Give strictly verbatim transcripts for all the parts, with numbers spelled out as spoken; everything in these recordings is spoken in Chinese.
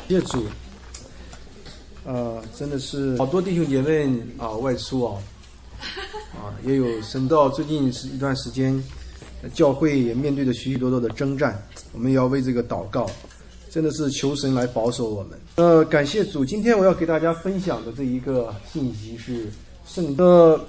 业主，呃，真的是好多弟兄姐妹啊、呃、外出啊，啊也有神道最近是一段时间，教会也面对着许许多多的征战，我们也要为这个祷告，真的是求神来保守我们。呃，感谢主，今天我要给大家分享的这一个信息是圣呃，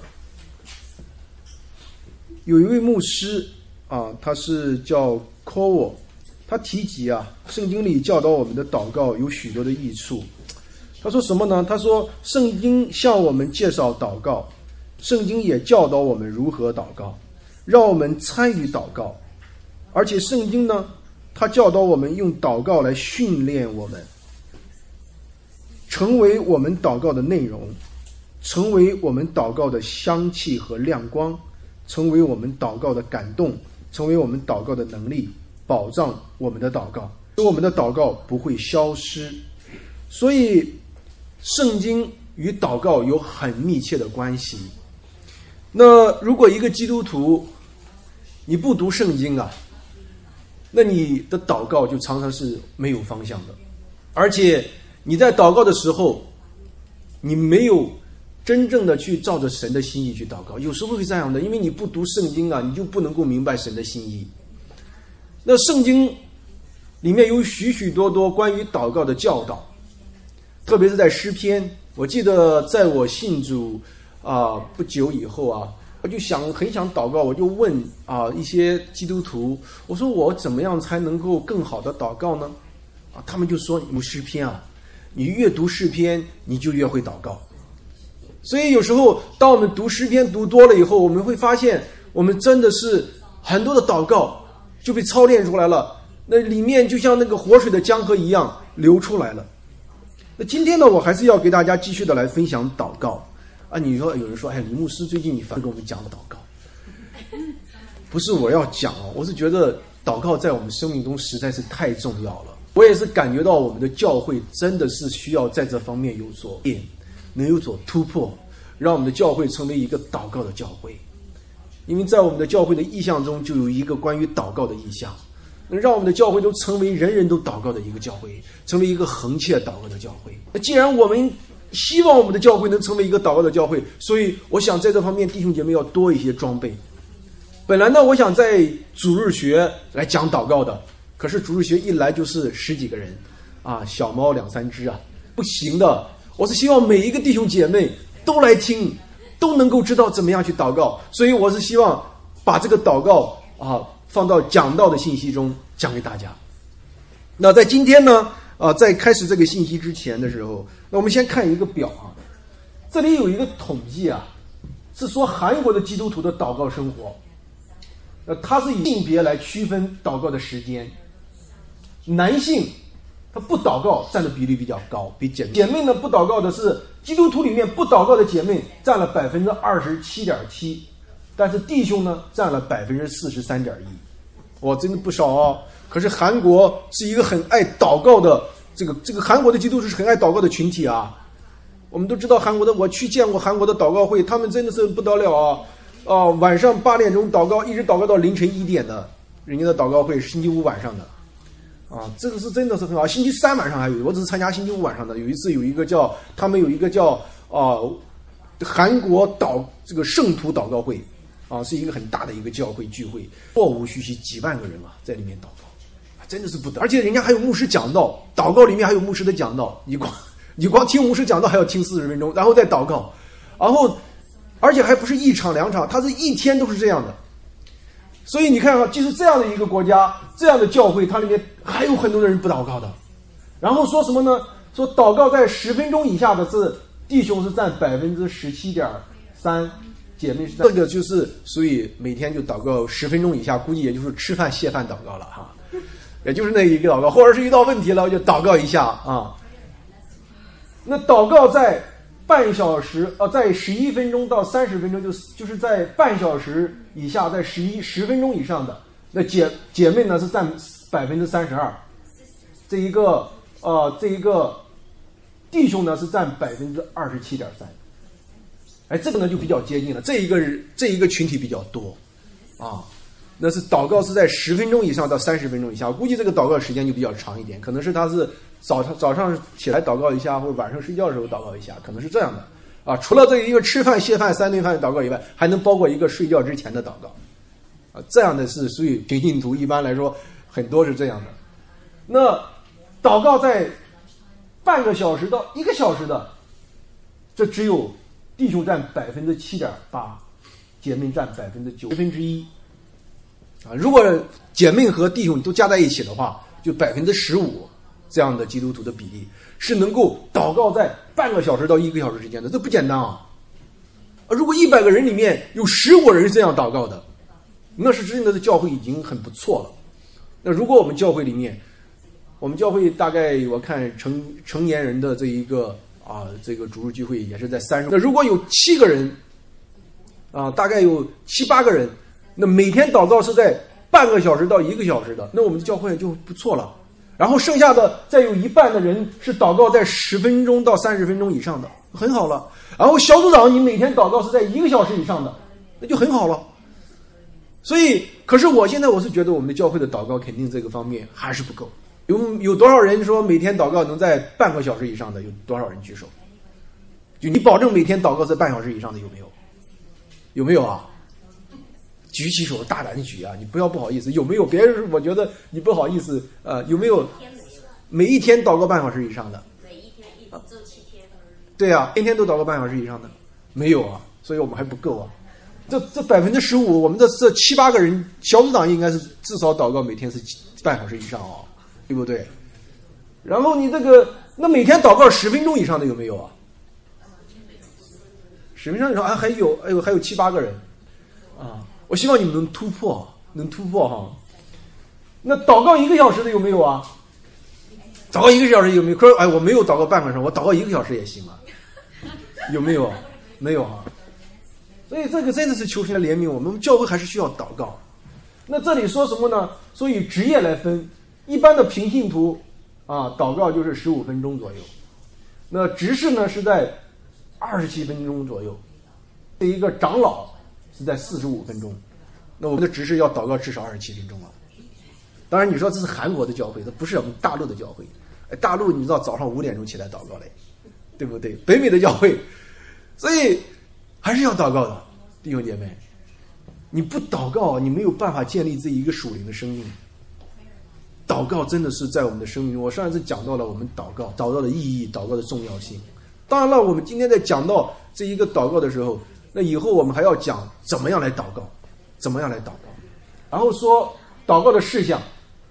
有一位牧师啊，他是叫 Cole。他提及啊，圣经里教导我们的祷告有许多的益处。他说什么呢？他说，圣经向我们介绍祷告，圣经也教导我们如何祷告，让我们参与祷告。而且圣经呢，他教导我们用祷告来训练我们，成为我们祷告的内容，成为我们祷告的香气和亮光，成为我们祷告的感动，成为我们祷告的能力，保障我们的祷告，使我们的祷告不会消失。所以圣经与祷告有很密切的关系。那如果一个基督徒你不读圣经啊，那你的祷告就常常是没有方向的，而且你在祷告的时候你没有真正的去照着神的心意去祷告。有时候会这样的，因为你不读圣经啊，你就不能够明白神的心意。那圣经里面有许许多多关于祷告的教导，特别是在诗篇。我记得在我信主啊、呃、不久以后啊，我就想很想祷告，我就问啊、呃、一些基督徒，我说我怎么样才能够更好的祷告呢？啊，他们就说你读诗篇啊，你越读诗篇你就越会祷告。所以有时候当我们读诗篇读多了以后，我们会发现我们真的是很多的祷告就被操练出来了，那里面就像那个活水的江河一样流出来了。那今天呢，我还是要给大家继续的来分享祷告啊。你说有人说，哎，李牧师最近你反跟我们讲祷告，不是我要讲哦，我是觉得祷告在我们生命中实在是太重要了。我也是感觉到我们的教会真的是需要在这方面有所变，能有所突破，让我们的教会成为一个祷告的教会。因为在我们的教会的意象中就有一个关于祷告的意象，让我们的教会都成为人人都祷告的一个教会，成为一个恒切祷告的教会。那既然我们希望我们的教会能成为一个祷告的教会，所以我想在这方面弟兄姐妹要多一些装备。本来呢，我想在主日学来讲祷告的，可是主日学一来就是十几个人啊，小猫两三只啊，不行的。我是希望每一个弟兄姐妹都来听，都能够知道怎么样去祷告，所以我是希望把这个祷告啊放到讲道的信息中讲给大家。那在今天呢，啊，在开始这个信息之前的时候，那我们先看一个表啊，这里有一个统计啊，是说韩国的基督徒的祷告生活，呃，它是以性别来区分祷告的时间，男性他不祷告占的比例比较高，比姐妹姐妹呢不祷告的是基督徒里面不祷告的姐妹占了百分之二十七点七，但是弟兄呢占了百分之四十三点一，哇，真的不少哦。可是韩国是一个很爱祷告的，这个这个韩国的基督徒是很爱祷告的群体啊。我们都知道韩国的，我去见过韩国的祷告会，他们真的是不得了啊！啊、呃，晚上八点钟祷告，一直祷告到凌晨一点的，人家的祷告会是星期五晚上的。啊，这个是真的是很好。星期三晚上还有，我只是参加星期五晚上的。有一次有一个叫他们有一个叫啊、呃、韩国祷这个圣徒祷告会，啊，是一个很大的一个教会聚会，座无虚席，几万个人啊在里面祷告，真的是不得。而且人家还有牧师讲道，祷告里面还有牧师的讲道，你光你光听牧师讲道还要听四十分钟，然后再祷告，然后而且还不是一场两场，他是一天都是这样的。所以你看啊，即使这样的一个国家，这样的教会，它里面还有很多的人不祷告的。然后说什么呢？说祷告在十分钟以下的是弟兄是占百分之十七点三，姐妹是这个就是所以每天就祷告十分钟以下，估计也就是吃饭谢饭祷告了哈，也就是那一个祷告，或者是遇到问题了就祷告一下啊。那祷告在半小时，呃，在十一分钟到三十分钟，就就是在半小时以下，在十一十分钟以上的，那姐姐妹呢是占百分之三十二，这一个呃这一个弟兄呢是占百分之二十七点三，哎，这个呢就比较接近了，这一个这一个群体比较多，啊，那是祷告是在十分钟以上到三十分钟以下，我估计这个祷告时间就比较长一点，可能是他是早上早上起来祷告一下，或者晚上睡觉的时候祷告一下，可能是这样的啊。除了这一个吃饭、谢饭三顿饭祷告以外，还能包括一个睡觉之前的祷告啊。这样的是属于平信徒，一般来说很多是这样的。那祷告在半个小时到一个小时的，这只有弟兄占百分之七点八，姐妹占百分之九分之一啊。如果姐妹和弟兄都加在一起的话，就百分之十五这样的基督徒的比例是能够祷告在半个小时到一个小时之间的，这不简单啊！如果一百个人里面有十五人是这样祷告的，那是真的的教会已经很不错了。那如果我们教会里面，我们教会大概我看成成年人的这一个啊这个主日聚会也是在三十，那如果有七个人啊，大概有七八个人，那每天祷告是在半个小时到一个小时的，那我们的教会就不错了。然后剩下的再有一半的人是祷告在十分钟到三十分钟以上的，很好了。然后小组长你每天祷告是在一个小时以上的，那就很好了。所以，可是我现在我是觉得我们的教会的祷告肯定这个方面还是不够。有有多少人说每天祷告能在半个小时以上的？有多少人举手？就你保证每天祷告在半小时以上的有没有？有没有啊？举起手，大胆举啊！你不要不好意思。有没有别人？我觉得你不好意思。呃，有没有每一天祷告半小时以上的？ 每一天一周七天。 对啊，天天都祷告半小时以上的没有啊，所以我们还不够啊。这这百分之十五，我们这这七八个人小组长应该是至少祷告每天是半小时以上啊，对不对？然后你这个那每天祷告十分钟以上的有没有啊？十分钟以上啊，还有哎呦还有七八个人啊。我希望你们能突破，能突破哈。那祷告一个小时的有没有啊？祷告一个小时有没有？可是哎，我没有祷告半个小时，我祷告一个小时也行啊。有没有？没有啊。所以这个真的是求神的怜悯，我们教会还是需要祷告。那这里说什么呢？所以职业来分，一般的平信徒啊，祷告就是十五分钟左右。那执事呢是在二十七分钟左右，这一个长老是在四十五分钟，那我们的执事要祷告至少二十七分钟啊。当然你说这是韩国的教会，这不是我们大陆的教会。哎，大陆你知道早上五点钟起来祷告嘞，对不对？北美的教会，所以还是要祷告的，弟兄姐妹。你不祷告，你没有办法建立这一个属灵的生命。祷告真的是在我们的生命中，我上一次讲到了我们祷告祷告的意义，祷告的重要性。当然了，我们今天在讲到这一个祷告的时候，那以后我们还要讲怎么样来祷告，怎么样来祷告，然后说祷告的事项。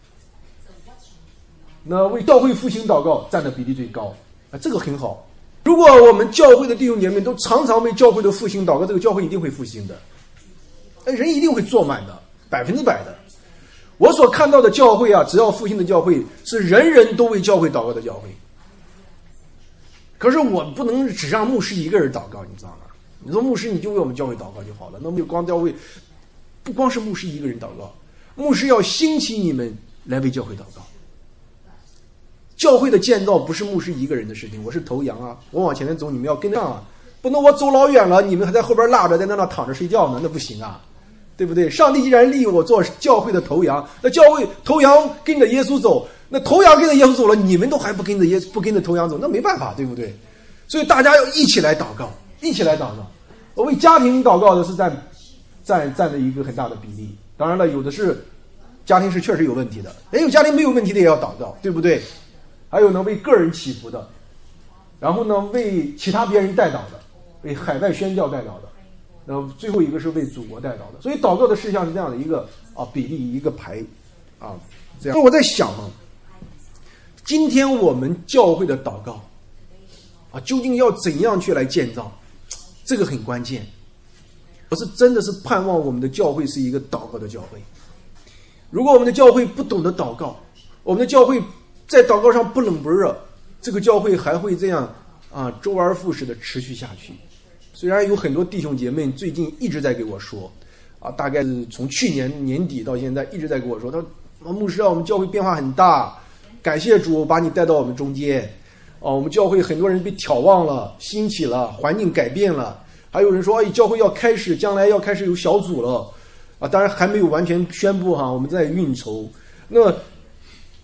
那为教会复兴祷告占的比例最高啊，这个很好。如果我们教会的弟兄姐妹都常常为教会的复兴祷告，这个教会一定会复兴的，人一定会坐满的，百分之百的。我所看到的教会啊，只要复兴的教会是人人都为教会祷告的教会。可是我不能只让牧师一个人祷告，你知道吗？你说牧师你就为我们教会祷告就好了，那么就光教会，不光是牧师一个人祷告，牧师要兴起你们来为教会祷告。教会的建造不是牧师一个人的事情，我是头羊啊，我往前面走，你们要跟上啊，不能我走老远了，你们还在后边拉着，在那那躺着睡觉呢，那不行啊，对不对？上帝既然立我做教会的头羊，那教会头羊跟着耶稣走，那头羊跟着耶稣走了，你们都还不跟着耶不跟着头羊走，那没办法，对不对？所以大家要一起来祷告，一起来祷告。我为家庭祷告的是占占占了一个很大的比例，当然了，有的是家庭是确实有问题的，也有家庭没有问题的也要祷告，对不对？还有呢，为个人祈福的，然后呢，为其他别人代祷的，为海外宣教代祷的，然后最后一个是为祖国代祷的。所以祷告的事项是这样的一个啊比例一个排啊这样。所以我在想啊，今天我们教会的祷告啊，究竟要怎样去来建造？这个很关键。我是真的是盼望我们的教会是一个祷告的教会。如果我们的教会不懂得祷告，我们的教会在祷告上不冷不热，这个教会还会这样啊周而复始的持续下去。虽然有很多弟兄姐妹最近一直在给我说啊，大概是从去年年底到现在一直在跟我说，他说牧师啊，我们教会变化很大，感谢主把你带到我们中间啊，我们教会很多人被挑旺了，兴起了，环境改变了。还有人说，哎，教会要开始，将来要开始有小组了啊，当然还没有完全宣布哈，我们在运筹。那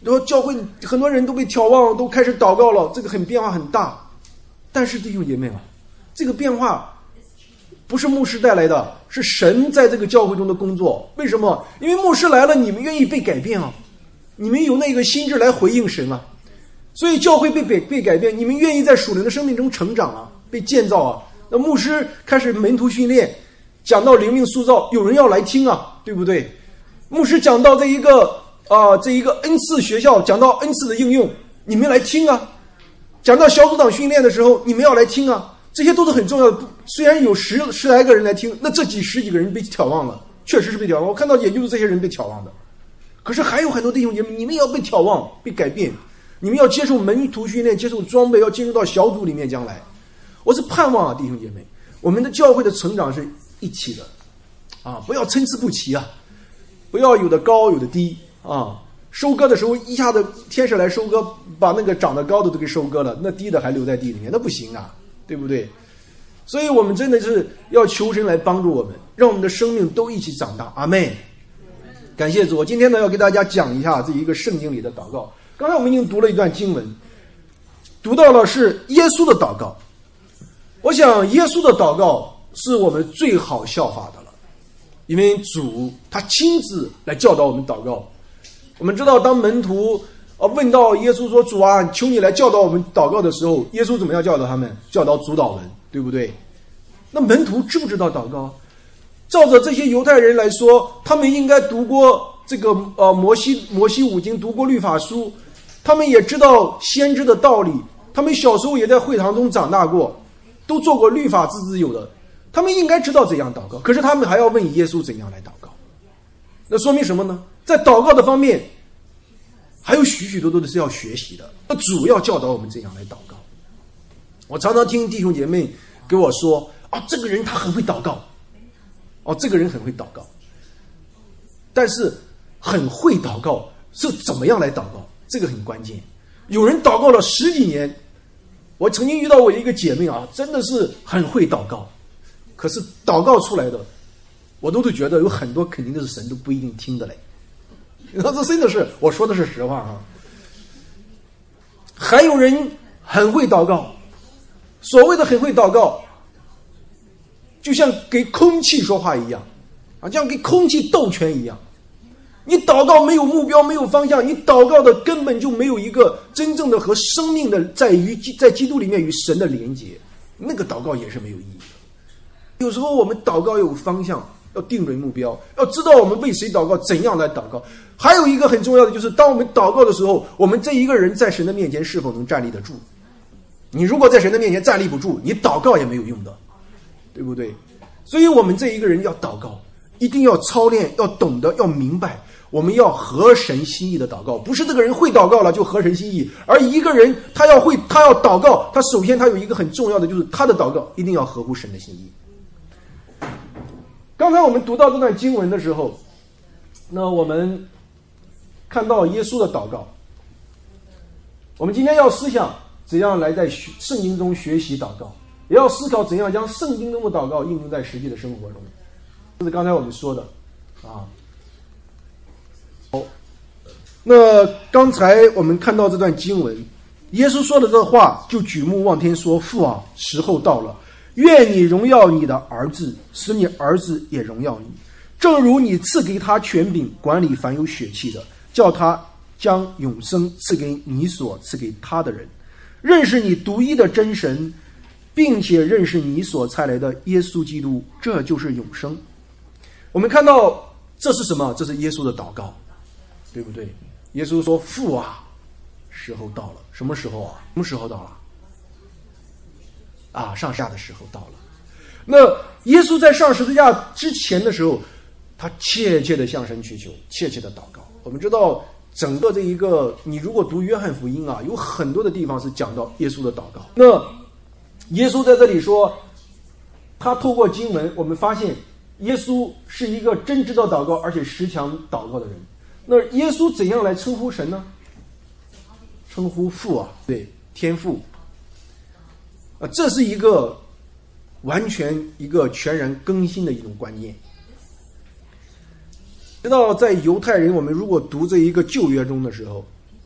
然后教会很多人都被挑旺，都开始祷告了，这个很变化很大。但是弟兄姐妹啊，这个变化不是牧师带来的，是神在这个教会中的工作。为什么？因为牧师来了，你们愿意被改变啊，你们有那个心智来回应神啊，所以教会被被被改变，你们愿意在属灵的生命中成长啊，被建造啊。那牧师开始门徒训练，讲到灵命塑造，有人要来听啊，对不对？牧师讲到这一个啊、呃，这一个恩赐学校，讲到恩赐的应用，你们来听啊。讲到小组长训练的时候，你们要来听啊，这些都是很重要的。虽然有十十来个人来听，那这几十几个人被挑旺了，确实是被挑旺。我看到也就是这些人被挑旺的。可是还有很多弟兄姐妹，你们要被挑旺，被改变，你们要接受门徒训练，接受装备，要进入到小组里面。将来，我是盼望啊，弟兄姐妹，我们的教会的成长是一起的啊，不要参差不齐啊，不要有的高有的低啊。收割的时候一下子天使来收割，把那个长得高的都给收割了，那低的还留在地里面，那不行啊，对不对？所以我们真的是要求神来帮助我们，让我们的生命都一起长大。阿们。感谢主。我今天呢要给大家讲一下这一个圣经里的祷告。刚才我们已经读了一段经文，读到了是耶稣的祷告。我想耶稣的祷告是我们最好效法的了，因为主他亲自来教导我们祷告。我们知道当门徒啊问到耶稣说，主啊，求你来教导我们祷告的时候，耶稣怎么样教导他们？教导主祷文，对不对？那门徒知不知道祷告？照着这些犹太人来说，他们应该读过这个呃摩西摩西五经，读过律法书，他们也知道先知的道理，他们小时候也在会堂中长大过，都做过律法自自有的，他们应该知道怎样祷告。可是他们还要问耶稣怎样来祷告，那说明什么呢？在祷告的方面还有许许多多的是要学习的，那主要教导我们怎样来祷告。我常常听弟兄姐妹给我说啊，这个人他很会祷告，哦，这个人很会祷告，但是很会祷告是怎么样来祷告，这个很关键。有人祷告了十几年，我曾经遇到过一个姐妹啊，真的是很会祷告，可是祷告出来的我都是觉得有很多肯定的是神都不一定听的嘞。这真的是我说的是实话啊。还有人很会祷告，所谓的很会祷告就像给空气说话一样啊，就像给空气斗拳一样。你祷告没有目标，没有方向，你祷告的根本就没有一个真正的和生命的在于在基督里面与神的连结，那个祷告也是没有意义的。有时候我们祷告有方向，要定准目标，要知道我们为谁祷告，怎样来祷告。还有一个很重要的就是，当我们祷告的时候，我们这一个人在神的面前是否能站立得住。你如果在神的面前站立不住，你祷告也没有用的，对不对？所以我们这一个人要祷告，一定要操练，要懂得，要明白，我们要合神心意的祷告。不是这个人会祷告了就合神心意，而一个人他要会，他要祷告，他首先他有一个很重要的，就是他的祷告一定要合乎神的心意。刚才我们读到这段经文的时候，那我们看到耶稣的祷告。我们今天要思想怎样来在圣经中学习祷告，也要思考怎样将圣经中的祷告应用在实际的生活中。这是刚才我们说的啊。那刚才我们看到这段经文，耶稣说的这话，就举目望天说，父啊，时候到了，愿你荣耀你的儿子，使你儿子也荣耀你，正如你赐给他权柄管理凡有血气的，叫他将永生赐给你所赐给他的人，认识你独一的真神，并且认识你所差来的耶稣基督，这就是永生。我们看到这是什么？这是耶稣的祷告，对不对？耶稣说，父啊，时候到了。什么时候啊？什么时候到了？啊，上下的时候到了。那耶稣在上十字架之前的时候，他切切的向神祈求，切切的祷告。我们知道整个这一个，你如果读约翰福音啊，有很多的地方是讲到耶稣的祷告。那耶稣在这里说，他透过经文，我们发现耶稣是一个真知道祷告而且时常祷告的人。那耶稣怎样来称呼神呢？称呼父啊，对，天父啊，这是一个完全一个全然更新的一种观念。知道在犹太人，我们如果读这一个旧约中的时候，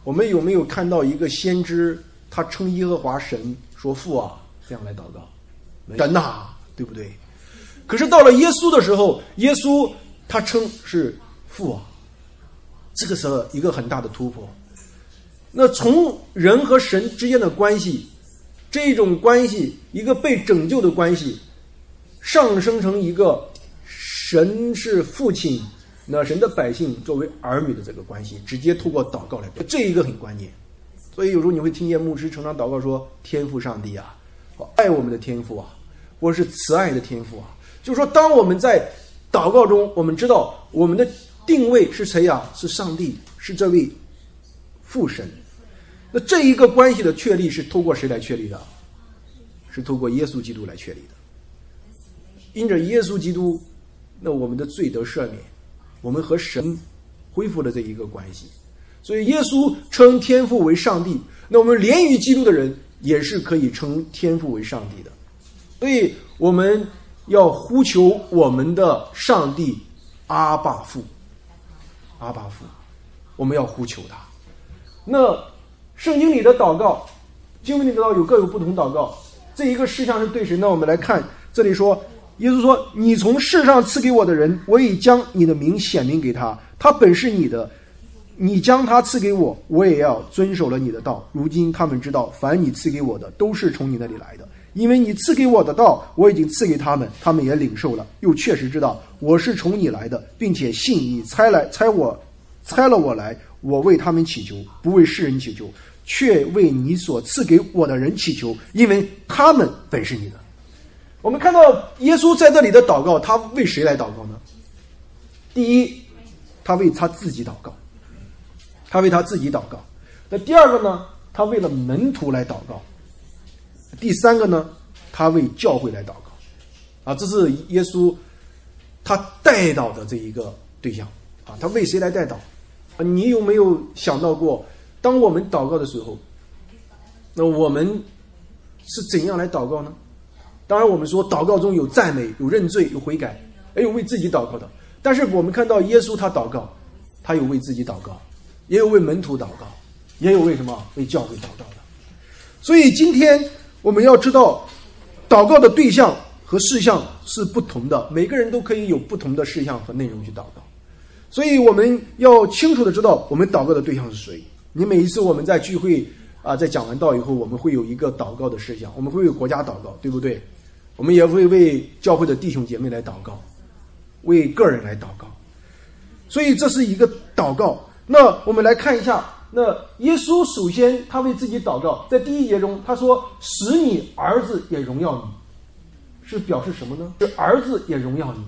我们有没有看到一个先知他称耶和华神说父啊，这样来祷告？神啊，对不对？可是到了耶稣的时候，耶稣他称是父啊，这个是一个很大的突破。那从人和神之间的关系，这种关系，一个被拯救的关系，上升成一个神是父亲，那神的百姓作为儿女的这个关系，直接透过祷告来表，这一个很关键。所以有时候你会听见牧师常常祷告说：“天父上帝啊，爱我们的天父啊，或是慈爱的天父啊。”就是说，当我们在祷告中，我们知道我们的定位是谁啊？是上帝，是这位父神。那这一个关系的确立是透过谁来确立的？是透过耶稣基督来确立的。因着耶稣基督，那我们的罪得赦免，我们和神恢复了这一个关系。所以耶稣称天父为上帝，那我们连于基督的人也是可以称天父为上帝的。所以我们要呼求我们的上帝阿爸父，阿爸父，我们要呼求他。那圣经里的祷告，经文里的祷告有各有不同祷告，这一个事项是对谁呢？我们来看这里说，耶稣说：“你从世上赐给我的人，我已将你的名显明给他，他本是你的，你将他赐给我，我也要遵守了你的道。如今他们知道，凡你赐给我的，都是从你那里来的。因为你赐给我的道，我已经赐给他们，他们也领受了，又确实知道我是从你来的，并且信你差来差我差了我来。我为他们祈求，不为世人祈求，却为你所赐给我的人祈求，因为他们本是你的。”我们看到耶稣在这里的祷告，他为谁来祷告呢？第一，他为他自己祷告，他为他自己祷告。那第二个呢，他为了门徒来祷告。第三个呢，他为教会来祷告。啊，这是耶稣他带祷的这一个对象啊，他为谁来带祷？啊，你有没有想到过，当我们祷告的时候，那我们是怎样来祷告呢？当然我们说祷告中有赞美，有认罪，有悔改，也有为自己祷告的。但是我们看到耶稣他祷告，他有为自己祷告，也有为门徒祷告，也有为什么？为教会祷告的。所以今天我们要知道，祷告的对象和事项是不同的，每个人都可以有不同的事项和内容去祷告。所以我们要清楚的知道我们祷告的对象是谁。你每一次我们在聚会啊，在讲完道以后，我们会有一个祷告的事项，我们会为国家祷告，对不对？我们也会为教会的弟兄姐妹来祷告，为个人来祷告。所以这是一个祷告。那我们来看一下，那耶稣首先他为自己祷告，在第一节中他说：“使你儿子也荣耀你。”是表示什么呢？是儿子也荣耀你。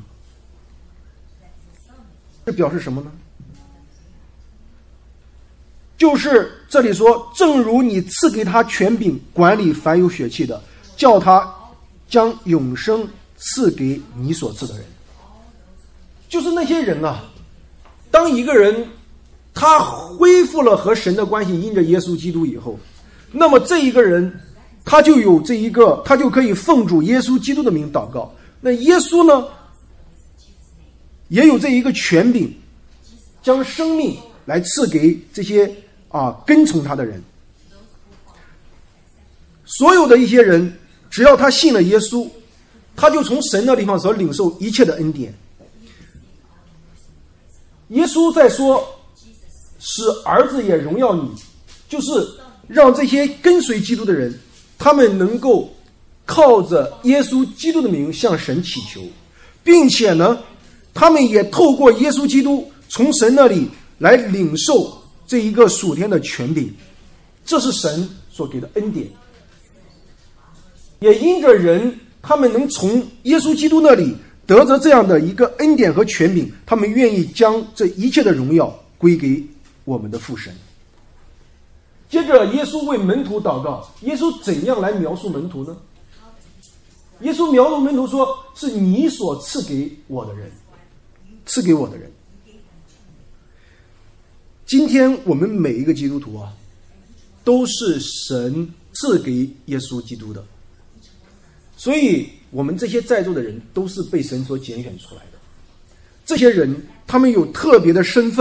这表示什么呢？就是这里说，正如你赐给他权柄管理凡有血气的，叫他将永生赐给你所赐的人。就是那些人啊，当一个人他恢复了和神的关系，因着耶稣基督以后，那么这一个人他就有这一个，他就可以奉主耶稣基督的名祷告。那耶稣呢，也有这一个权柄，将生命来赐给这些啊跟从他的人。所有的一些人，只要他信了耶稣，他就从神的地方所领受一切的恩典。耶稣在说使儿子也荣耀你，就是让这些跟随基督的人，他们能够靠着耶稣基督的名向神祈求，并且呢他们也透过耶稣基督从神那里来领受这一个属天的权柄，这是神所给的恩典。也因着人他们能从耶稣基督那里得着这样的一个恩典和权柄，他们愿意将这一切的荣耀归给我们的父神。接着耶稣为门徒祷告，耶稣怎样来描述门徒呢？耶稣描述门徒说，是你所赐给我的人，赐给我的人。今天我们每一个基督徒啊，都是神赐给耶稣基督的，所以我们这些在座的人都是被神所拣选出来的。这些人他们有特别的身份，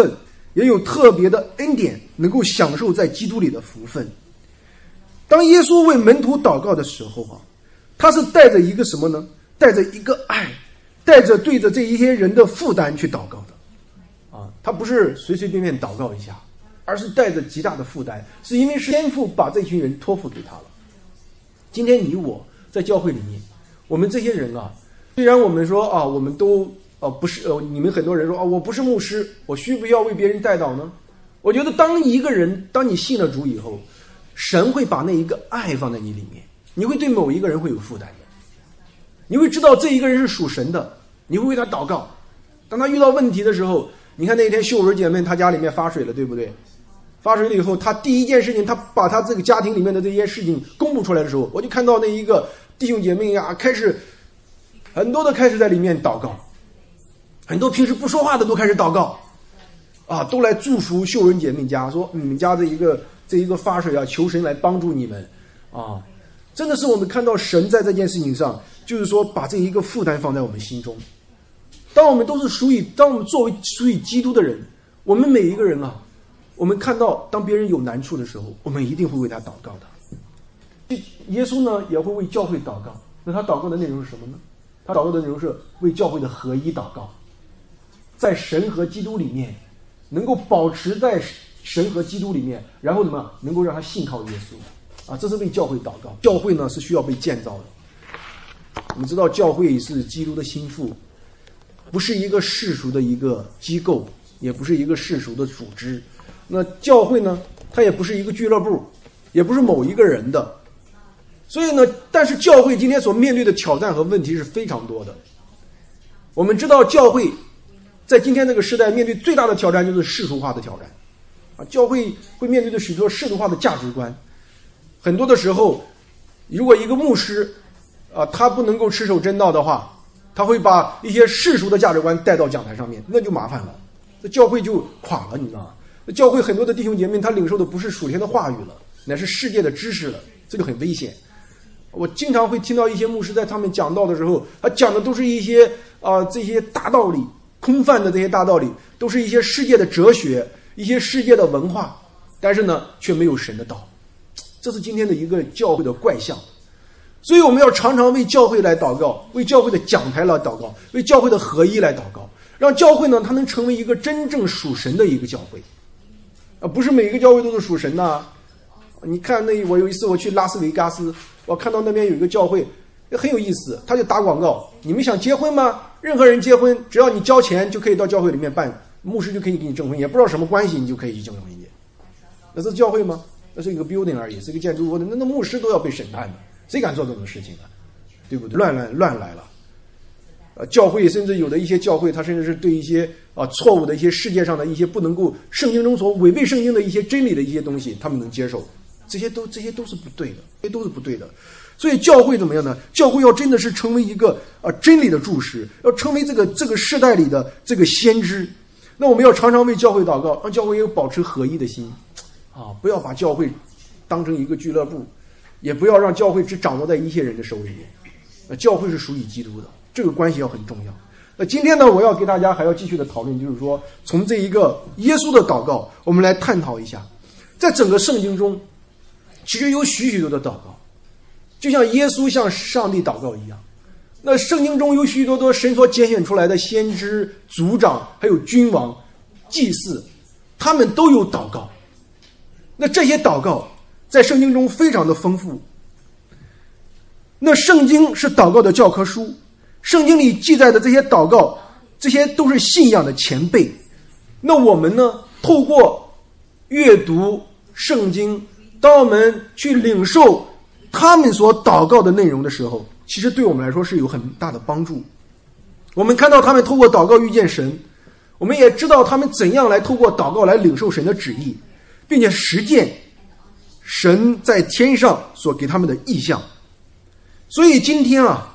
也有特别的恩典，能够享受在基督里的福分。当耶稣为门徒祷告的时候啊，他是带着一个什么呢？带着一个爱，带着对着这一些人的负担去祷告的啊，他不是随随便便祷告一下，而是带着极大的负担，是因为是天父把这群人托付给他了。今天你我在教会里面，我们这些人啊，虽然我们说啊，我们都呃、啊、不是呃，你们很多人说啊，我不是牧师，我需不需要为别人代祷呢？我觉得当一个人，当你信了主以后，神会把那一个爱放在你里面，你会对某一个人会有负担的，你会知道这一个人是属神的，你会为他祷告。当他遇到问题的时候，你看那天秀文姐妹她家里面发水了，对不对？发水了以后，她第一件事情，她把她这个家庭里面的这些事情公布出来的时候，我就看到那一个弟兄姐妹呀，开始很多的开始在里面祷告，很多平时不说话的都开始祷告，啊，都来祝福秀文姐妹家，说你们家这一个这一个发水啊，求神来帮助你们啊，真的是我们看到神在这件事情上，就是说把这一个负担放在我们心中。当我们都是属于，当我们作为属于基督的人，我们每一个人啊，我们看到当别人有难处的时候，我们一定会为他祷告的。耶稣呢也会为教会祷告，那他祷告的内容是什么呢？他祷告的内容是为教会的合一祷告，在神和基督里面能够保持在神和基督里面，然后怎么能够让他信靠耶稣啊，这是为教会祷告。教会呢是需要被建造的。我们知道教会是基督的心腹，不是一个世俗的一个机构，也不是一个世俗的组织。那教会呢，它也不是一个俱乐部，也不是某一个人的。所以呢，但是教会今天所面对的挑战和问题是非常多的。我们知道教会在今天这个时代面对最大的挑战就是世俗化的挑战啊，教会会面对的许多世俗化的价值观。很多的时候，如果一个牧师啊，他不能够持守真道的话，他会把一些世俗的价值观带到讲台上面，那就麻烦了，这教会就垮了，你知道吗？教会很多的弟兄姐妹，他领受的不是属天的话语了，乃是世界的知识了，这就很危险。我经常会听到一些牧师在他们讲道的时候，他讲的都是一些啊、呃、这些大道理，空泛的这些大道理，都是一些世界的哲学，一些世界的文化，但是呢，却没有神的道，这是今天的一个教会的怪象。所以我们要常常为教会来祷告，为教会的讲台来祷告，为教会的合一来祷告，让教会呢，它能成为一个真正属神的一个教会，啊，不是每一个教会都是属神的啊。你看那我有一次我去拉斯维加斯，我看到那边有一个教会很有意思，他就打广告，你们想结婚吗？任何人结婚，只要你交钱就可以到教会里面办，牧师就可以给你证婚，也不知道什么关系，你就可以去证婚去。那是教会吗？那是一个 building 而已，是一个建筑物，那那牧师都要被审判的，谁敢做这种事情啊？对不对？乱乱乱来了。呃，教会甚至有的一些教会，它甚至是对一些啊、呃、错误的一些世界上的一些不能够圣经中所违背圣经的一些真理的一些东西，他们能接受，这些都这些都是不对的，这些都是不对的。所以教会怎么样呢？教会要真的是成为一个啊、呃、真理的柱石，要成为这个这个世代里的这个先知。那我们要常常为教会祷告，让教会也有保持合一的心啊，不要把教会当成一个俱乐部，也不要让教会只掌握在一些人的手里面。那教会是属于基督的，这个关系要很重要。那今天呢，我要给大家还要继续的讨论，就是说从这一个耶稣的祷告，我们来探讨一下，在整个圣经中，其实有许许多的祷告，就像耶稣向上帝祷告一样。那圣经中有许许多多神所拣选出来的先知、族长，还有君王、祭司，他们都有祷告。那这些祷告在圣经中非常的丰富。那圣经是祷告的教科书，圣经里记载的这些祷告，这些都是信仰的前辈。那我们呢，透过阅读圣经，当我们去领受他们所祷告的内容的时候，其实对我们来说是有很大的帮助。我们看到他们透过祷告遇见神，我们也知道他们怎样来透过祷告来领受神的旨意，并且实践神在天上所给他们的意象。所以今天啊，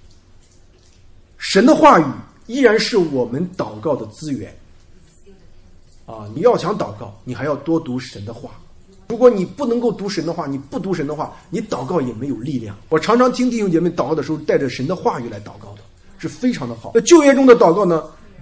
神的话语依然是我们祷告的资源啊！你要想祷告，你还要多读神的话。如果你不能够读神的话，你不读神的话，你祷告也没有力量。我常常听弟兄姐妹祷告的时候，带着神的话语来祷告的，是非常的好。那旧约中的祷告呢，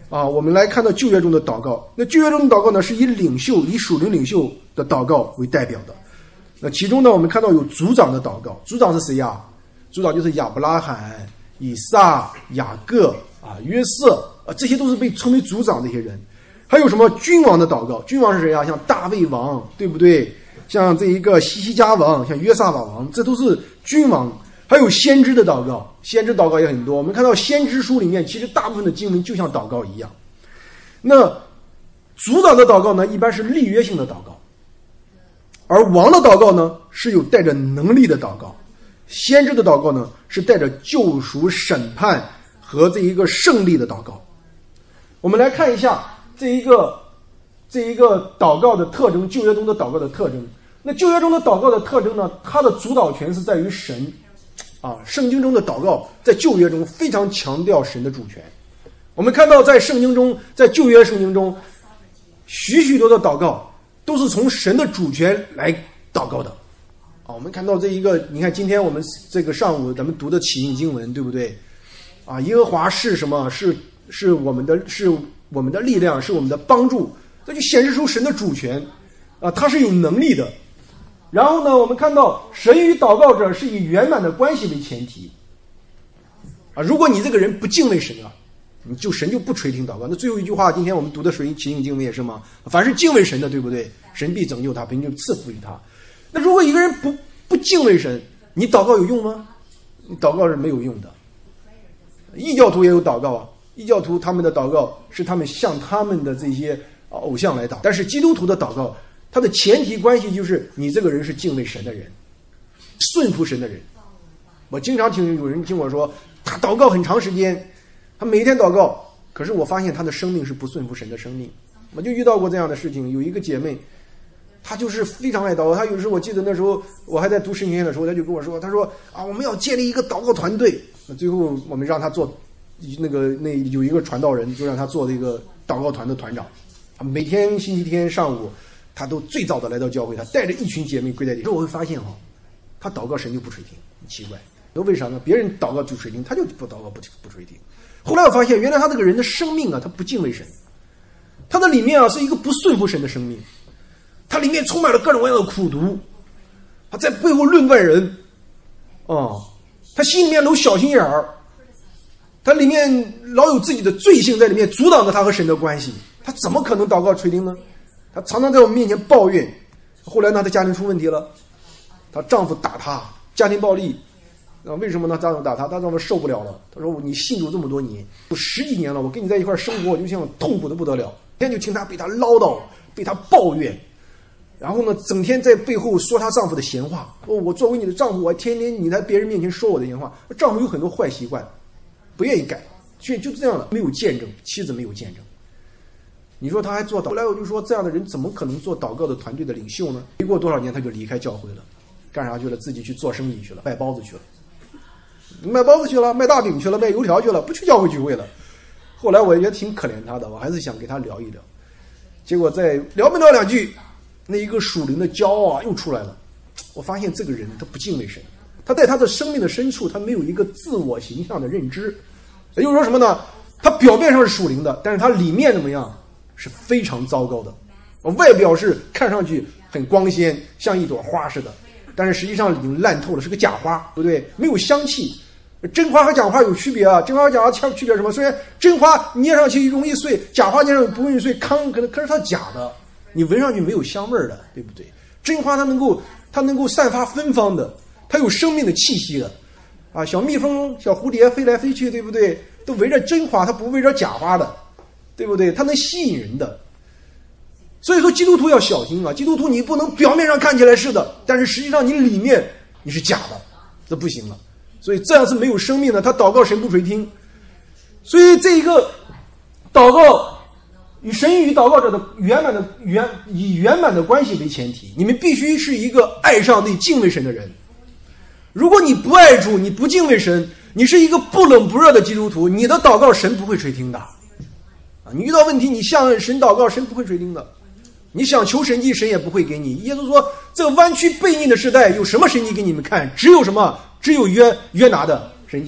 啊，我们来看到旧约中的祷告。那旧约中的祷告呢，是以领袖、以属灵领袖的祷告为代表的。那其中呢，我们看到有族长的祷告。族长是谁呀？族长就是亚伯拉罕、以撒、雅各啊、约瑟啊，这些都是被称为族长的一些人。还有什么君王的祷告？君王是谁啊？像大卫王，对不对？像这一个西西家王，像约撒法王，这都是君王。还有先知的祷告，先知祷告也很多。我们看到先知书里面，其实大部分的经文就像祷告一样。那族长的祷告呢，一般是立约性的祷告，而王的祷告呢，是有带着能力的祷告。先知的祷告呢，是带着救赎、审判和这一个胜利的祷告。我们来看一下这一个这一个祷告的特征，旧约中的祷告的特征。那旧约中的祷告的特征呢，它的主导权是在于神。啊，圣经中的祷告在旧约中非常强调神的主权。我们看到在圣经中，在旧约圣经中，许许多的祷告都是从神的主权来祷告的。啊，我们看到这一个，你看今天我们这个上午咱们读的启应经文，对不对？啊，耶和华是什么？是是我们的，是我们的力量，是我们的帮助，这就显示出神的主权。啊，他是有能力的。然后呢，我们看到神与祷告者是以圆满的关系为前提啊。如果你这个人不敬畏神啊，你就神就不垂听祷告。那最后一句话，今天我们读的水启应经文也是吗？凡是敬畏神的，对不对？神必拯救他，并就赐福于他。那如果一个人不不敬畏神，你祷告有用吗？你祷告是没有用的。异教徒也有祷告啊，异教徒他们的祷告是他们向他们的这些偶像来祷，但是基督徒的祷告，它的前提关系就是你这个人是敬畏神的人，顺服神的人。我经常听有人听我说，他祷告很长时间，他每天祷告，可是我发现他的生命是不顺服神的生命。我就遇到过这样的事情，有一个姐妹，她就是非常爱祷告。她有时候我记得那时候我还在读神学院的时候，她就跟我说，她说啊，我们要建立一个祷告团队。那最后我们让她做那个那有一个传道人，就让她做这个祷告团的团长。每天星期天上午，他都最早的来到教会，他带着一群姐妹跪在地上。我会发现哈、哦，他祷告神就不垂听，很奇怪。那为啥呢？别人祷告就垂听，他就不祷告不不垂听。后来我发现，原来他这个人的生命啊，他不敬畏神，他的里面啊是一个不顺服神的生命，他里面充满了各种各样的苦毒，他在背后论断人，哦，他心里面有小心眼儿，他里面老有自己的罪性在里面阻挡着他和神的关系，他怎么可能祷告垂听呢？她常常在我们面前抱怨，后来呢，她家庭出问题了，她丈夫打她，家庭暴力。啊，为什么呢？丈夫打她，她丈夫受不了了。她说：“你信主这么多年，有十几年了，我跟你在一块生活，我就像痛苦的不得了。天天就听她被她唠叨，被她抱怨，然后呢，整天在背后说她丈夫的闲话。哦，我作为你的丈夫，我天天你在别人面前说我的闲话。丈夫有很多坏习惯，不愿意改，所以就这样了，没有见证，妻子没有见证。”你说他还做祷，后来我就说，这样的人怎么可能做祷告的团队的领袖呢？没过多少年，他就离开教会了，干啥去了？自己去做生意去了，卖包子去了，卖包子去了，卖大饼去了，卖油条去了，不去教会聚会了。后来我也挺可怜他的，我还是想跟他聊一聊。结果在聊没聊两句，那一个属灵的骄傲啊又出来了。我发现这个人他不敬畏神，他在他的生命的深处，他没有一个自我形象的认知。也就是说什么呢？他表面上是属灵的，但是他里面怎么样？是非常糟糕的。外表是看上去很光鲜，像一朵花似的，但是实际上已经烂透了，是个假花，对不对？没有香气。真花和假花有区别啊，真花和假花区别是什么？虽然真花捏上去容易碎，假花捏上去不容易碎，康可能可是它假的，你闻上去没有香味的，对不对？真花它能够它能够散发芬芳的，它有生命的气息的啊，小蜜蜂、小蝴蝶飞来飞去，对不对？都围着真花，它不围着假花的。对不对？它能吸引人的。所以说基督徒要小心啊，基督徒你不能表面上看起来是的，但是实际上你里面你是假的，这不行了。所以这样是没有生命的，他祷告神不垂听。所以这一个祷告与神与祷告者的圆满的圆以圆满的关系为前提，你们必须是一个爱上帝敬畏神的人。如果你不爱主，你不敬畏神，你是一个不冷不热的基督徒，你的祷告神不会垂听的。你遇到问题，你向神祷告，神不会垂听的。你想求神迹，神也不会给你。耶稣说，这个弯曲悖逆的时代，有什么神迹给你们看？只有什么？只有约约拿的神迹，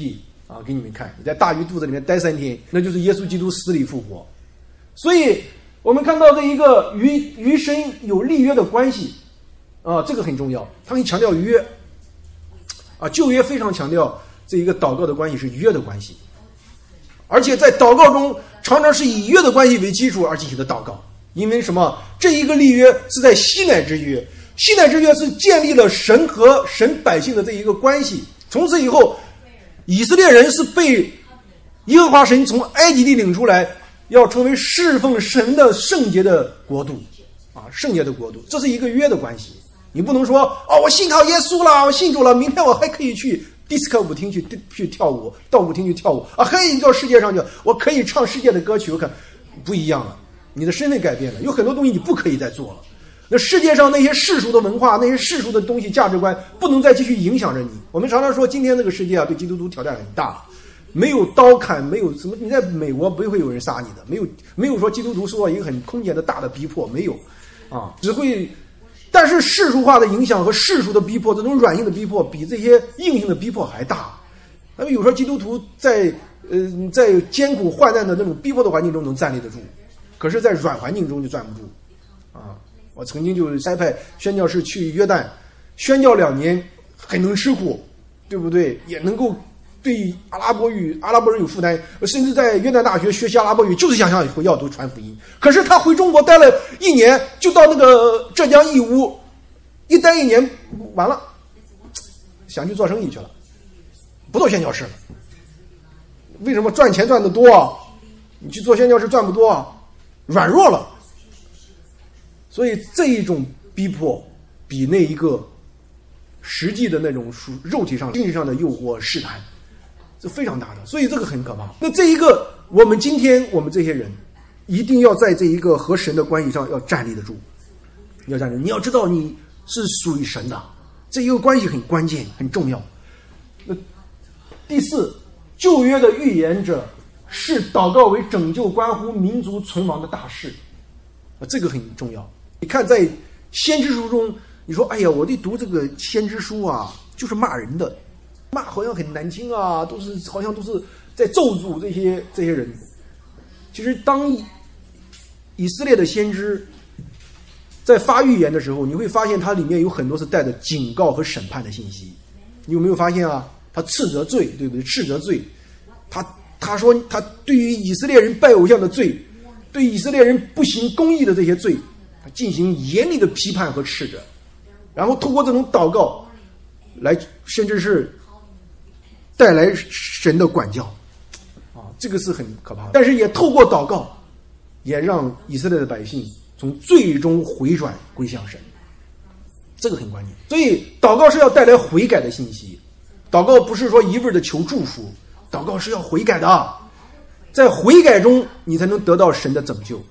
啊，给你们看，你在大鱼肚子里面待三天，那就是耶稣基督死里复活。所以我们看到这一个与与神有立约的关系啊，这个很重要。他们强调约啊，旧约非常强调这一个祷告的关系是约的关系，而且在祷告中常常是以约的关系为基础而进行的祷告。因为什么？这一个立约是在西乃之约，西乃之约是建立了神和神百姓的这一个关系。从此以后，以色列人是被耶和华神从埃及地领出来，要成为侍奉神的圣洁的国度啊，圣洁的国度，这是一个约的关系。你不能说哦，我信靠耶稣了，我信主了，明天我还可以去迪斯科舞厅去去跳舞，到舞厅去跳舞啊，可以到世界上去，我可以唱世界的歌曲，我看不一样了。你的身份改变了，有很多东西你不可以再做了。那世界上那些世俗的文化，那些世俗的东西、价值观，不能再继续影响着你。我们常常说，今天这个世界啊，对基督徒挑战很大，没有刀砍，没有什么。你在美国不会有人杀你的，没有没有说基督徒受到一个很空前的大的逼迫，没有啊，只会。但是世俗化的影响和世俗的逼迫，这种软硬的逼迫，比这些硬性的逼迫还大。那么有时候基督徒在呃在艰苦患难的那种逼迫的环境中能站立得住。可是在软环境中就站不住啊！我曾经就差派宣教士去约旦宣教两年，很能吃苦，对不对？也能够对阿拉伯语阿拉伯人有负担，甚至在约旦大学学习阿拉伯语，就是想向回教徒传福音。可是他回中国待了一年，就到那个浙江义乌，一待一年完了，想去做生意去了，不做宣教士了。为什么？赚钱赚得多啊，你去做宣教士赚不多啊，软弱了。所以这一种逼迫比那一个实际的那种肉体上、经济上的诱惑试探是非常大的，所以这个很可怕。那这一个我们今天我们这些人一定要在这一个和神的关系上要站立得住，要站立。你要知道你是属于神的，这一个关系很关键很重要。那第四，旧约的预言者视祷告为拯救关乎民族存亡的大事，这个很重要。你看在先知书中，你说哎呀，我得读这个先知书啊，就是骂人的，骂好像很难听啊，都是好像都是在咒诅这些这些人。其实当以色列的先知在发预言的时候，你会发现它里面有很多是带着警告和审判的信息。你有没有发现啊？他斥责罪，对不对？斥责罪，他他说他对于以色列人拜偶像的罪，对以色列人不行公义的这些罪，他进行严厉的批判和斥责，然后通过这种祷告来，甚至是带来神的管教啊，这个是很可怕的。但是也透过祷告，也让以色列的百姓从最终回转归向神，这个很关键。所以祷告是要带来悔改的信息，祷告不是说一味的求祝福，祷告是要悔改的，在悔改中你才能得到神的拯救。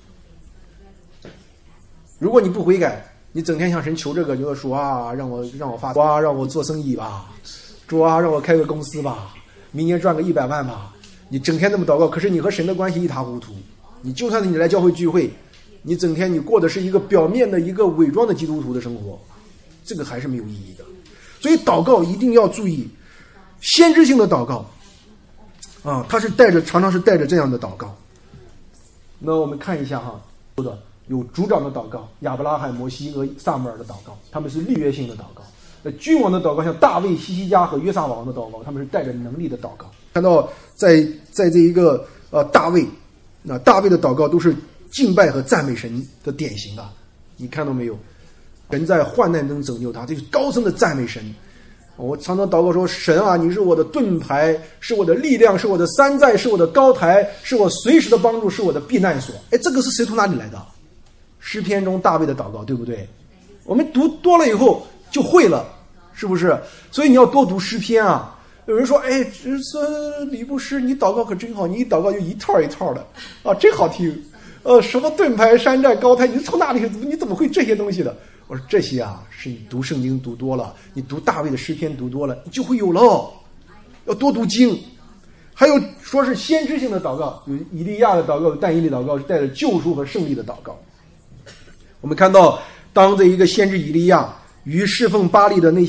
如果你不悔改，你整天向神求这个，就要说啊，让我让我发主啊，让我做生意吧，主啊，让我开个公司吧，明年赚个一百万吧。你整天这么祷告，可是你和神的关系一塌糊涂。你就算是你来教会聚会，你整天你过的是一个表面的一个伪装的基督徒的生活，这个还是没有意义的。所以祷告一定要注意先知性的祷告啊，它是带着常常是带着这样的祷告。那我们看一下哈，有族长的祷告，亚伯拉罕、摩西和撒母耳的祷告，他们是立约性的祷告。那君王的祷告，像大卫、西西家和约撒王的祷告，他们是带着能力的祷告。看到在在这一个呃大卫，那、呃、大卫的祷告都是敬拜和赞美神的典型啊，你看到没有？神在患难中拯救他，这是高声的赞美神。我常常祷告说，神啊，你是我的盾牌，是我的力量，是我的山寨，是我的高台，是我随时的帮助，是我的避难所。哎，这个是谁从哪里来的？诗篇中大卫的祷告，对不对？我们读多了以后就会了，是不是？所以你要多读诗篇啊。有人说，哎，这是李牧师，你祷告可真好，你一祷告就一套一套的啊，真好听。呃，什么盾牌、山寨、高台，你从哪里你怎么会这些东西的？我说这些啊，是你读圣经读多了，你读大卫的诗篇读多了，你就会有了。要多读经。还有说是先知性的祷告，有以利亚的祷告，有但以理祷告，是带着救赎和胜利的祷告。我们看到，当这一个先知以利亚与侍奉巴力的那些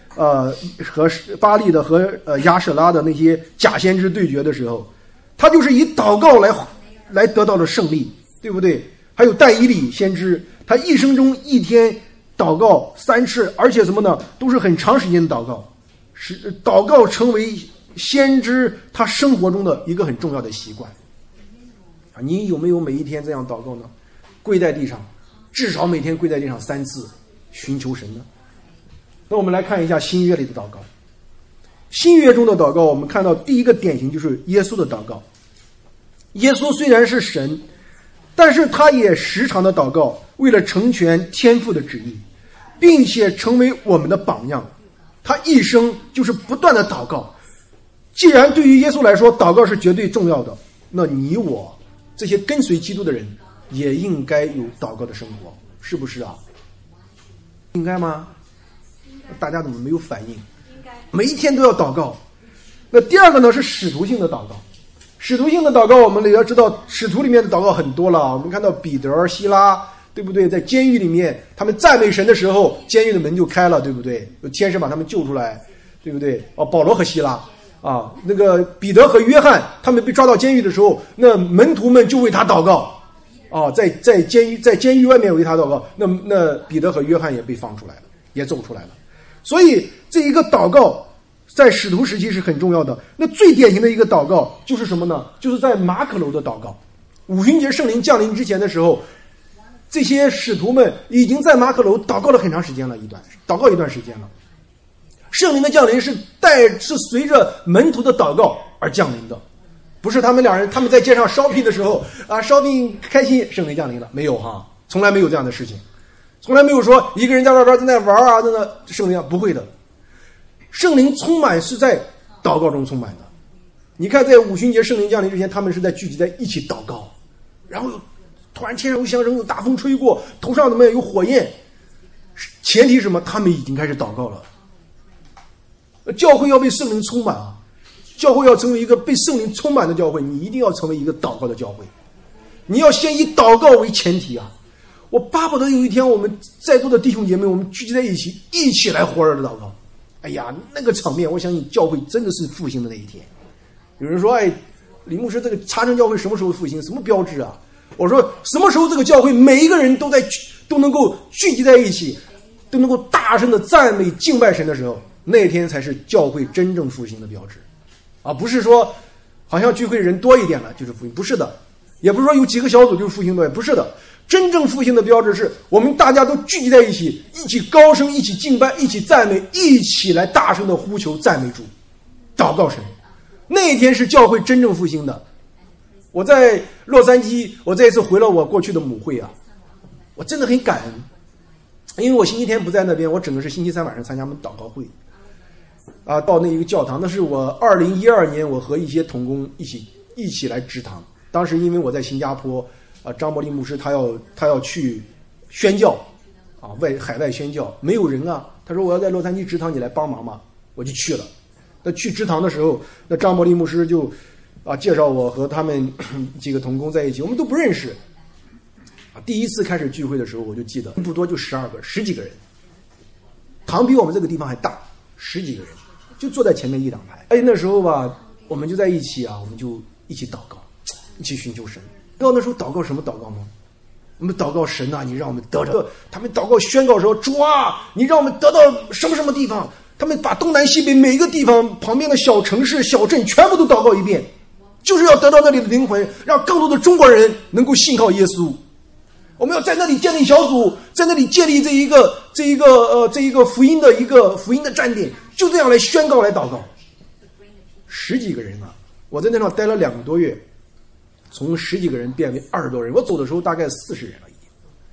呃和巴利的和呃亚舍拉的那些假先知对决的时候，他就是以祷告来来得到了胜利，对不对？还有但以理先知，他一生中一天祷告三次，而且什么呢？都是很长时间的祷告，是祷告成为先知他生活中的一个很重要的习惯。啊，你有没有每一天这样祷告呢？跪在地上，至少每天跪在地上三次，寻求神呢？那我们来看一下新约里的祷告。新约中的祷告，我们看到第一个典型就是耶稣的祷告。耶稣虽然是神，但是他也时常的祷告，为了成全天父的旨意，并且成为我们的榜样。他一生就是不断的祷告。既然对于耶稣来说，祷告是绝对重要的，那你我这些跟随基督的人也应该有祷告的生活，是不是啊？应该吗？大家怎么没有反应？ 应该每一天都要祷告。那第二个呢是使徒性的祷告。使徒性的祷告，我们也要知道，使徒里面的祷告很多了。我们看到彼得、希拉，对不对？在监狱里面，他们赞美神的时候，监狱的门就开了，对不对？有天使把他们救出来，对不对？哦，保罗和希拉啊，那个彼得和约翰，他们被抓到监狱的时候，那门徒们就为他祷告，啊，在在监狱在监狱外面为他祷告。那那彼得和约翰也被放出来了，也走出来了。所以这一个祷告在使徒时期是很重要的。那最典型的一个祷告就是什么呢？就是在马可楼的祷告。五旬节圣灵降临之前的时候，这些使徒们已经在马可楼祷告了很长时间了，一段祷告一段时间了。圣灵的降临是带是随着门徒的祷告而降临的，不是他们两人他们在街上 shopping 的时候啊 shopping 开心，圣灵降临了，没有哈，从来没有这样的事情。从来没有说一个人在外边正在玩啊，在那圣灵不会的。圣灵充满是在祷告中充满的。你看，在五旬节圣灵降临之前，他们是在聚集在一起祷告，然后突然天上有响声，有大风吹过，头上怎么样有火焰？前提是什么？他们已经开始祷告了。教会要被圣灵充满啊！教会要成为一个被圣灵充满的教会，你一定要成为一个祷告的教会。你要先以祷告为前提啊！我巴不得有一天我们在座的弟兄姐妹，我们聚集在一起，一起来活着的祷告。哎呀，那个场面，我相信教会真的是复兴的那一天。有人说，哎，李牧师，这个茶城教会什么时候复兴？什么标志啊？我说，什么时候这个教会每一个人都在都能够聚集在一起，都能够大声的赞美敬拜神的时候，那天才是教会真正复兴的标志。啊，不是说好像聚会人多一点了就是复兴，不是的。也不是说有几个小组就是复兴的，不是的。真正复兴的标志是我们大家都聚集在一起，一起高声，一起敬拜，一起赞美，一起来大声的呼求赞美主，祷告神。那一天是教会真正复兴的。我在洛杉矶，我这一次回了我过去的母会啊，我真的很感恩，因为我星期天不在那边，我整个是星期三晚上参加我们祷告会啊，到那一个教堂，那是我二零一二年我和一些同工一起一起来支堂。当时因为我在新加坡啊，张伯利牧师他要他要去宣教啊，外海外宣教，没有人啊，他说我要在洛杉矶支堂，你来帮忙嘛，我就去了。那去支堂的时候，那张伯利牧师就啊介绍我和他们几个同工在一起，我们都不认识啊。第一次开始聚会的时候，我就记得不多，就十二个十几个人，堂比我们这个地方还大，十几个人就坐在前面一两排。哎，那时候吧，我们就在一起啊，我们就一起祷告，一起寻求神。知道那时候祷告什么祷告吗？我们祷告神啊，你让我们得着。他们祷告宣告说，主啊，你让我们得到什么什么地方。他们把东南西北每一个地方旁边的小城市小镇全部都祷告一遍，就是要得到那里的灵魂，让更多的中国人能够信靠耶稣。我们要在那里建立小组，在那里建立这一个这一个呃这一个福音的一个福音的站点，就这样来宣告来祷告。十几个人啊，我在那上待了两个多月，从十几个人变为二十多人，我走的时候大概四十人了已经。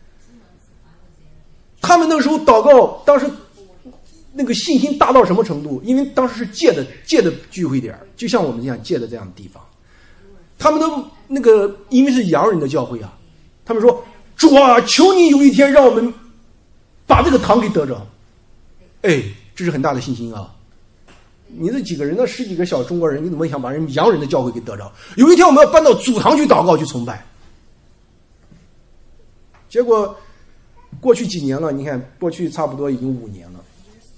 他们那个时候祷告，当时那个信心大到什么程度？因为当时是借的借的聚会点，就像我们这样借的这样的地方。他们都那个因为是洋人的教会啊，他们说，主啊，求你有一天让我们把这个堂给得着。哎，这是很大的信心啊。你这几个人，那十几个小中国人，你怎么想把人洋人的教会给得着？有一天我们要搬到主堂去祷告去崇拜。结果过去几年了，你看过去差不多已经五年了，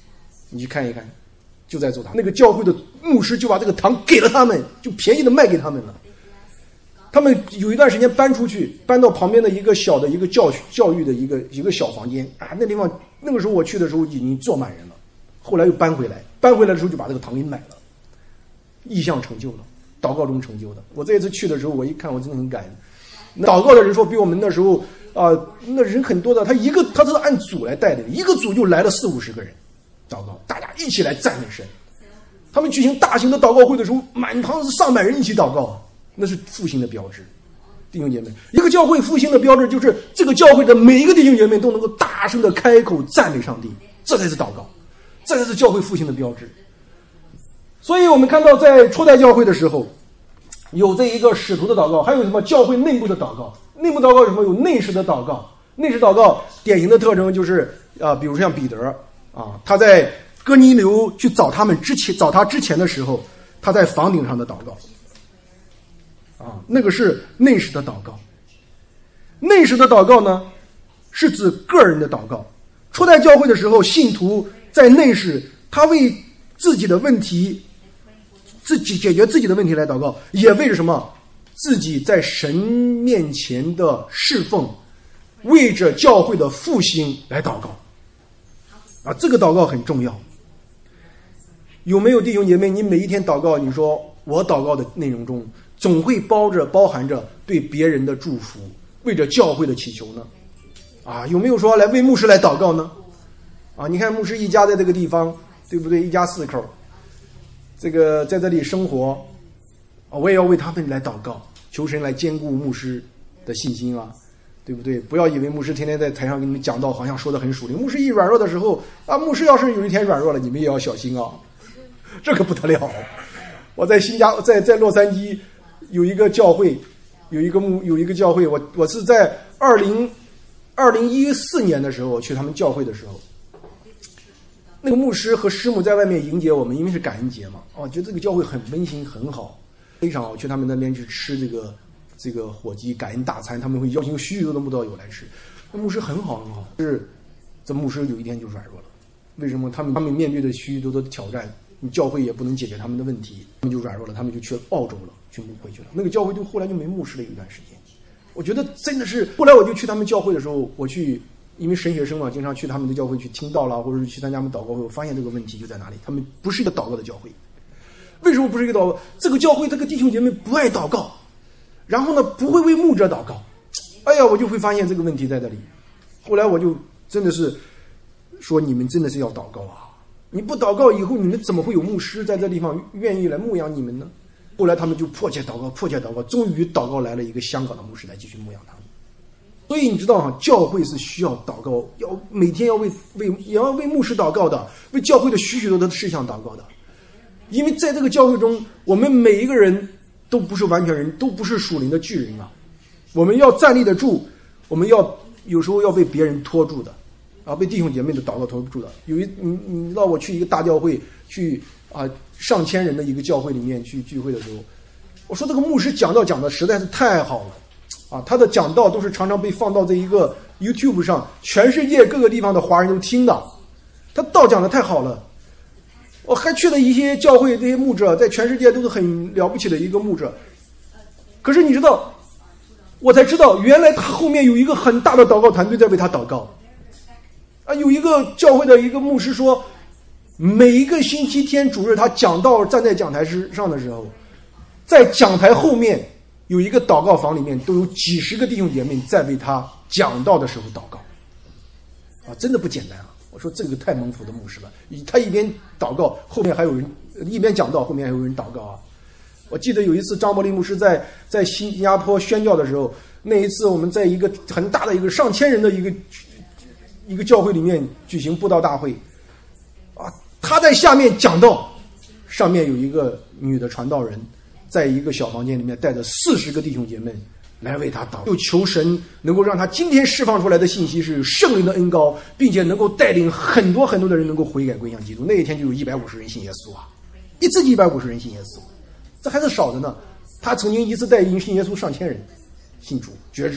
你去看一看，就在做糖。那个教会的牧师就把这个糖给了他们，就便宜的卖给他们了。他们有一段时间搬出去，搬到旁边的一个小的一个教教育的一个一个小房间啊，那地方那个时候我去的时候已经坐满人了，后来又搬回来，搬回来的时候就把这个糖给买了，意向成就了，祷告中成就的。我这一次去的时候，我一看我真的很感恩，祷告的人说比我们那时候啊、呃、那人很多的，他一个他是按组来带的，一个组就来了四五十个人祷告，大家一起来赞美神。他们举行大型的祷告会的时候，满堂是上百人一起祷告。那是复兴的标志，弟兄姐妹，一个教会复兴的标志就是这个教会的每一个弟兄姐妹都能够大声的开口赞美上帝，这才是祷告，这才是教会复兴的标志。所以我们看到在初代教会的时候，有这一个使徒的祷告，还有什么教会内部的祷告。内部祷告有什么？有内室的祷告。内室祷告典型的特征就是啊、呃，比如像彼得啊，他在哥尼流去找他们之前，找他之前的时候，他在房顶上的祷告。啊，那个是内室的祷告。内室的祷告呢，是指个人的祷告。初代教会的时候，信徒在内室，他为自己的问题，自己解决自己的问题来祷告，也为着什么？自己在神面前的侍奉，为着教会的复兴来祷告。啊，这个祷告很重要。有没有弟兄姐妹？你每一天祷告，你说我祷告的内容中，总会包着包含着对别人的祝福，为着教会的祈求呢？啊，有没有说来为牧师来祷告呢？啊，你看牧师一家在这个地方，对不对？一家四口，这个在这里生活，啊，我也要为他们来祷告，求神来兼顾牧师的信心啊，对不对？不要以为牧师天天在台上给你们讲道，好像说的很属灵。牧师一软弱的时候啊，牧师要是有一天软弱了，你们也要小心啊，这可不得了。我在新加在在洛杉矶有一个教会，有一个牧有一个教会，我我是在二零二零一四年的时候去他们教会的时候，那个牧师和师母在外面迎接我们，因为是感恩节嘛，哦，觉得这个教会很温馨很好，非常好。去他们那边去吃这个这个火鸡感恩大餐，他们会邀请许许多多的慕道友来吃。那牧师很好很好，是这牧师有一天就软弱了。为什么？他们他们面对着许许多多的挑战，你教会也不能解决他们的问题，他们就软弱了，他们就去澳洲了，去牧会去了。那个教会就后来就没牧师了一段时间。我觉得真的是，后来我就去他们教会的时候，我去，因为神学生嘛，经常去他们的教会去听道啦，或者是去参加他们祷告会，我发现这个问题就在哪里，他们不是一个祷告的教会。为什么不是一个祷告？这个教会这个弟兄姐妹不爱祷告，然后呢不会为牧者祷告。哎呀，我就会发现这个问题在这里。后来我就真的是说，你们真的是要祷告啊！你不祷告以后，你们怎么会有牧师在这地方愿意来牧养你们呢？后来他们就迫切祷告，迫切祷告，终于祷告来了一个香港的牧师来继续牧养他们。所以你知道哈，教会是需要祷告，要每天要为为也要为牧师祷告的，为教会的许许多多的事项祷告的。因为在这个教会中，我们每一个人都不是完全人，都不是属灵的巨人啊。我们要站立得住，我们要有时候要被别人拖住的，啊，被弟兄姐妹的祷告拖住的。有一你你知道我去一个大教会去啊。上千人的一个教会里面去聚会的时候，我说这个牧师讲道讲的实在是太好了啊！他的讲道都是常常被放到这一个 YouTube 上，全世界各个地方的华人都听的。他道讲的太好了。我还去了一些教会，这些牧者在全世界都是很了不起的一个牧者。可是你知道，我才知道原来他后面有一个很大的祷告团队在为他祷告。啊，有一个教会的一个牧师说，每一个星期天主日他讲道站在讲台上的时候，在讲台后面有一个祷告房，里面都有几十个弟兄姐妹在为他讲道的时候祷告啊，真的不简单啊！我说这个太蒙福的牧师了，他一边祷告，后面还有人一边讲道，后面还有人祷告啊！我记得有一次张伯苓牧师在在新加坡宣教的时候，那一次我们在一个很大的一个上千人的一个一个教会里面举行布道大会啊。他在下面讲道，上面有一个女的传道人，在一个小房间里面带着四十个弟兄姐妹来为他祷告，就求神能够让他今天释放出来的信息是圣灵的恩膏，并且能够带领很多很多的人能够悔改归向基督。那一天就有一百五十人信耶稣啊，一次一百五十人信耶稣，这还是少的呢。他曾经一次带领信耶稣上千人信主觉志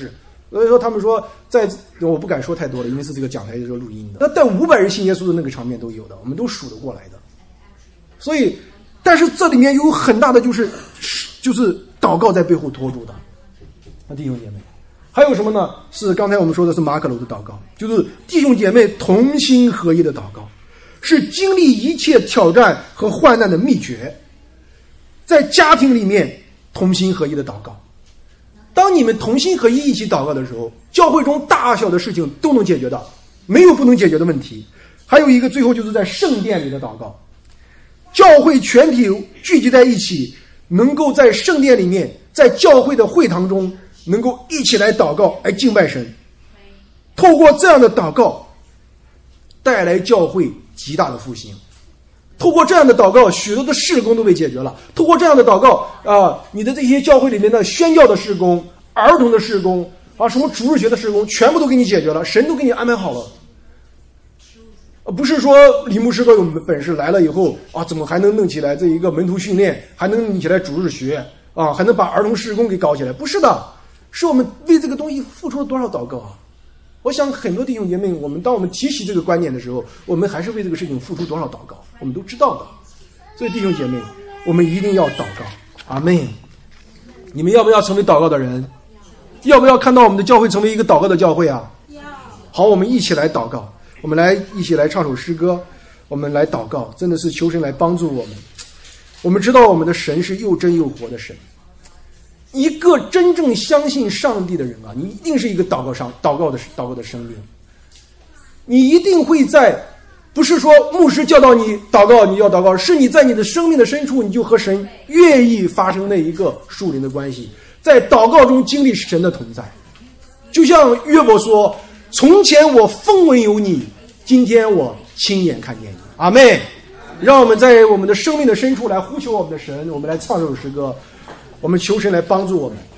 所以说他们说在我不敢说太多了，因为是这个讲台是录音的。那带五百人信耶稣的那个场面都有的，我们都数得过来的。所以，但是这里面有很大的就是就是祷告在背后托住的，啊，弟兄姐妹。还有什么呢？是刚才我们说的是马可楼的祷告，就是弟兄姐妹同心合一的祷告，是经历一切挑战和患难的秘诀。在家庭里面同心合一的祷告，当你们同心合一一起祷告的时候，教会中大小的事情都能解决的，没有不能解决的问题。还有一个最后就是在圣殿里的祷告，教会全体聚集在一起，能够在圣殿里面，在教会的会堂中能够一起来祷告，来敬拜神。透过这样的祷告带来教会极大的复兴。透过这样的祷告，许多的事工都被解决了。透过这样的祷告啊，你的这些教会里面的宣教的事工、儿童的事工啊，什么主日学的事工，全部都给你解决了，神都给你安排好了。不是说李牧师都有本事来了以后啊，怎么还能弄起来这一个门徒训练，还能弄起来主日学啊，还能把儿童事工给搞起来？不是的，是我们为这个东西付出了多少祷告啊！我想很多弟兄姐妹，我们当我们提起这个观念的时候，我们还是为这个事情付出多少祷告，我们都知道的。所以弟兄姐妹，我们一定要祷告。阿们。你们要不要成为祷告的人？要不要看到我们的教会成为一个祷告的教会啊？好，我们一起来祷告，我们来一起来唱首诗歌，我们来祷告，真的是求神来帮助我们。我们知道我们的神是又真又活的神。一个真正相信上帝的人啊，你一定是一个祷告上祷告的祷告的生命。你一定会在，不是说牧师教导你祷告你要祷告，是你在你的生命的深处，你就和神愿意发生那一个属灵的关系，在祷告中经历神的同在。就像约伯说，从前我风闻有你，今天我亲眼看见你。阿们。让我们在我们的生命的深处来呼求我们的神，我们来唱这首诗歌，我们求神来帮助我们。